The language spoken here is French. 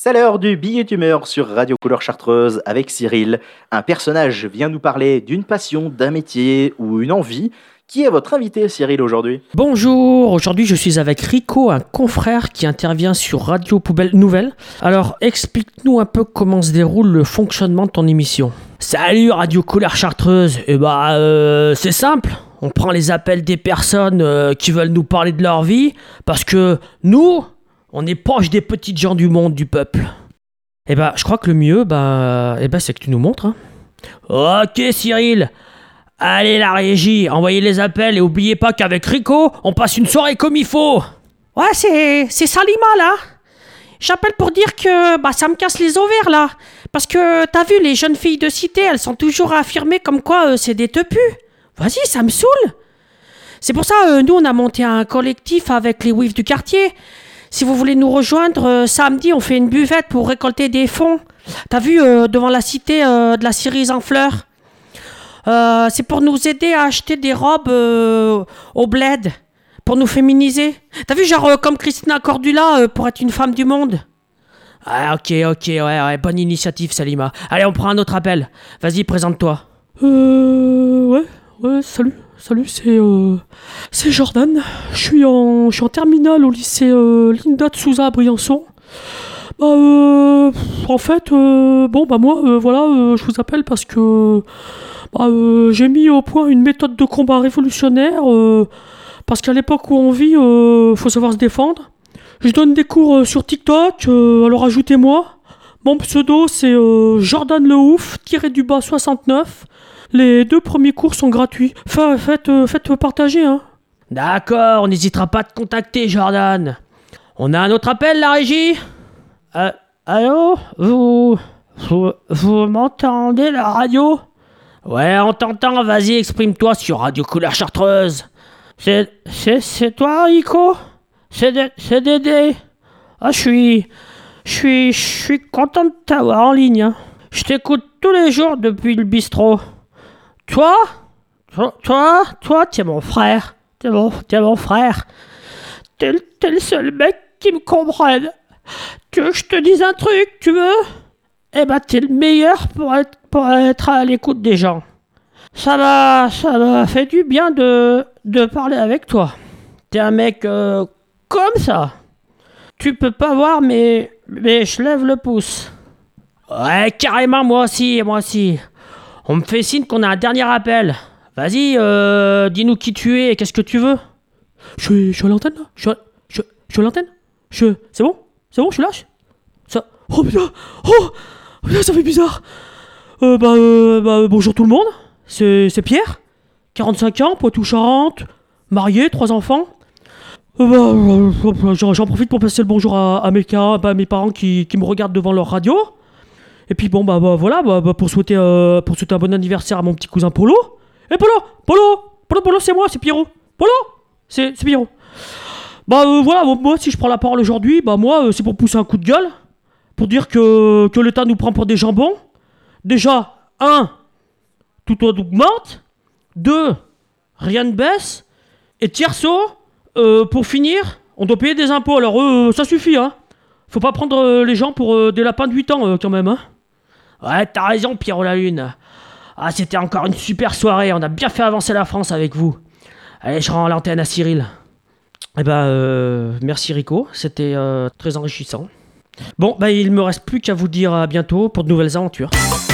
C'est l'heure du billet d'humeur sur Radio Couleur Chartreuse avec Cyril. Un personnage vient nous parler d'une passion, d'un métier ou une envie. Qui est votre invité, Cyril, aujourd'hui ? Bonjour, aujourd'hui je suis avec Rico, un confrère qui intervient sur Radio Poubelle Nouvelle. Alors explique-nous un peu comment se déroule le fonctionnement de ton émission. Salut Radio Couleur Chartreuse, c'est simple. On prend les appels des personnes qui veulent nous parler de leur vie parce que nous, on est proche des petites gens du monde, du peuple. Je crois que le mieux, c'est que tu nous montres. Ok Cyril, allez la régie, envoyez les appels et oubliez pas qu'avec Rico, on passe une soirée comme il faut. Ouais, c'est Salima là. J'appelle pour dire que ça me casse les ovaires là. Parce que t'as vu, les jeunes filles de cité, elles sont toujours affirmées comme quoi c'est des teupus. Vas-y, ça me saoule. C'est pour ça, nous on a monté un collectif avec les WIF du quartier. Si vous voulez nous rejoindre, samedi on fait une buvette pour récolter des fonds. T'as vu, devant la cité de la Cerise en fleurs. C'est pour nous aider à acheter des robes au bled, pour nous féminiser. T'as vu, genre comme Christina Cordula pour être une femme du monde. Ah, ok, ouais, bonne initiative Salima. Allez, on prend un autre appel. Vas-y, présente-toi. Ouais, salut, c'est Jordan. Je suis en terminale au lycée Linda de Souza à Briançon. Moi, je vous appelle parce que j'ai mis au point une méthode de combat révolutionnaire parce qu'à l'époque où on vit, faut savoir se défendre. Je donne des cours sur TikTok, alors ajoutez-moi. Mon pseudo c'est Jordan le ouf, _ 69. Les 2 premiers cours sont gratuits. Faites partager, hein. D'accord, on n'hésitera pas à te contacter, Jordan. On a un autre appel, la régie ? Allô ? Vous m'entendez, la radio ? Ouais, on t'entend, vas-y, exprime-toi sur Radio Couleur Chartreuse. C'est toi, Rico ? C'est Dédé. Ah, je suis content de t'avoir en ligne, hein. Je t'écoute tous les jours depuis le bistrot. Toi, t'es mon frère. T'es mon frère. T'es le seul mec qui me comprenne. Tu veux que je te dise un truc, tu veux ? T'es le meilleur pour être à l'écoute des gens. Ça m'a fait du bien de parler avec toi. T'es un mec comme ça. Tu peux pas voir, mais je lève le pouce. Ouais, carrément, moi aussi. On me fait signe qu'on a un dernier appel. Vas-y, dis-nous qui tu es et qu'est-ce que tu veux. Je suis à l'antenne là. Je suis à l'antenne. C'est bon, je suis lâche. Oh putain, ça fait bizarre. Bonjour tout le monde. C'est Pierre, 45 ans, Poitou-Charentes, marié, 3 enfants. J'en profite pour passer le bonjour à mes parents qui me regardent devant leur radio. Et puis pour souhaiter un bon anniversaire à mon petit cousin Polo. Polo, c'est moi, c'est Pierrot. Polo, c'est Pierrot. Moi si je prends la parole aujourd'hui, c'est pour pousser un coup de gueule, pour dire que l'État nous prend pour des jambons. Déjà, 1, tout augmente. 2, rien ne baisse. Et tierceau, pour finir, on doit payer des impôts. Alors ça suffit, hein. Faut pas prendre les gens pour des lapins de 8 ans quand même, hein. Ouais, t'as raison, Pierrot la Lune. Ah, c'était encore une super soirée. On a bien fait avancer la France avec vous. Allez, je rends l'antenne à Cyril. Merci Rico. C'était très enrichissant. Bon, il me reste plus qu'à vous dire à bientôt pour de nouvelles aventures.